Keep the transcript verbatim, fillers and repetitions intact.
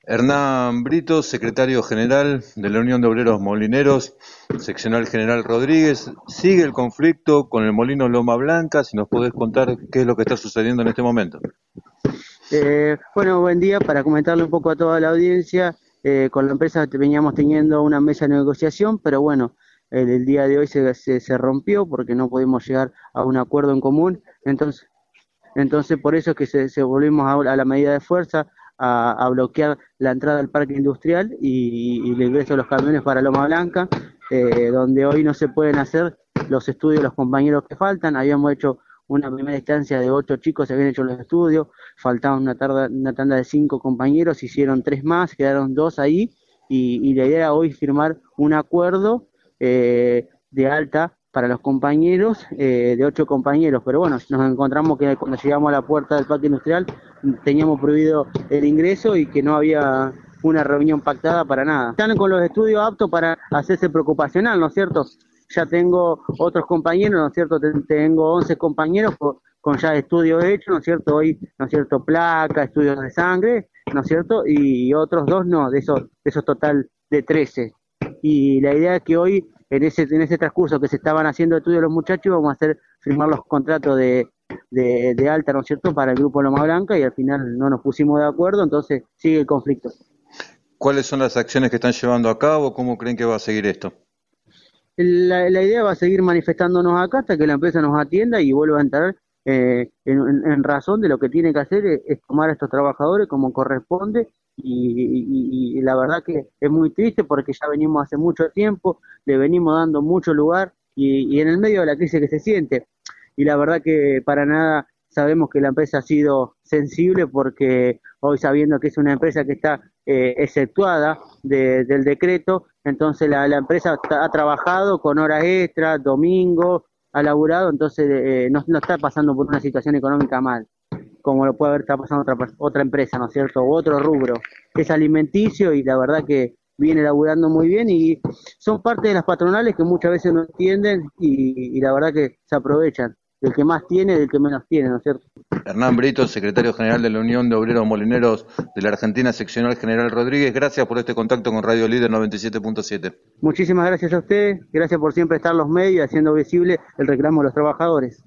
Hernán Brito, secretario general de la Unión de Obreros Molineros, seccional general Rodríguez. Sigue el conflicto con el molino Loma Blanca, si nos podés contar qué es lo que está sucediendo en este momento. Eh, bueno, buen día. Para comentarle un poco a toda la audiencia, eh, con la empresa veníamos teniendo una mesa de negociación, pero bueno, el, el día de hoy se, se, se rompió porque no pudimos llegar a un acuerdo en común. Entonces, entonces por eso es que se, se volvimos a, a la medida de fuerza a, a bloquear la entrada al parque industrial y, y el ingreso de los camiones para Loma Blanca, eh, donde hoy no se pueden hacer los estudios de los compañeros que faltan. Habíamos hecho una primera instancia de ocho chicos, se habían hecho los estudios, faltaban una, tarda, una tanda de cinco compañeros, hicieron tres más, quedaron dos ahí, y, y la idea era hoy firmar un acuerdo eh, de alta para los compañeros, eh, de ocho compañeros, pero bueno, nos encontramos que cuando llegamos a la puerta del parque industrial teníamos prohibido el ingreso y que no había una reunión pactada para nada. Están con los estudios aptos para hacerse preocupacional, ¿no es cierto? Ya tengo otros compañeros, ¿no es cierto? Tengo once compañeros con, con ya estudios hechos, ¿no es cierto? Hoy, ¿no es cierto? Placa, estudios de sangre, ¿no es cierto? Y otros dos no, de esos, de esos total de trece. Y la idea es que hoy, en ese, en ese transcurso que se estaban haciendo estudios los muchachos, vamos a hacer firmar los contratos de, de, de alta, ¿no es cierto?, para el grupo Loma Blanca, y al final no nos pusimos de acuerdo, entonces sigue el conflicto. ¿Cuáles son las acciones que están llevando a cabo? ¿Cómo creen que va a seguir esto? La, la idea va a seguir manifestándonos acá hasta que la empresa nos atienda y vuelva a entrar eh, en, en, en razón de lo que tiene que hacer es, es tomar a estos trabajadores como corresponde, y, y, y la verdad que es muy triste porque ya venimos hace mucho tiempo, le venimos dando mucho lugar y, y en el medio de la crisis que se siente, y la verdad que para nada sabemos que la empresa ha sido sensible, porque hoy, sabiendo que es una empresa que está eh, exceptuada de, del decreto, entonces la, la empresa ha trabajado con horas extras, domingo, ha laburado, entonces eh, no, no está pasando por una situación económica mal, como lo puede haber estado pasando otra, otra empresa, ¿no es cierto? U otro rubro, que es alimenticio, y la verdad que viene laburando muy bien, y son parte de las patronales que muchas veces no entienden y, y la verdad que se aprovechan del que más tiene y del que menos tiene, ¿no es cierto? Hernán Brito, secretario general de la Unión de Obreros Molineros de la Argentina, seccional general Rodríguez. Gracias por este contacto con Radio Líder noventa y siete punto siete. Muchísimas gracias a ustedes, gracias por siempre estar en los medios haciendo visible el reclamo de los trabajadores.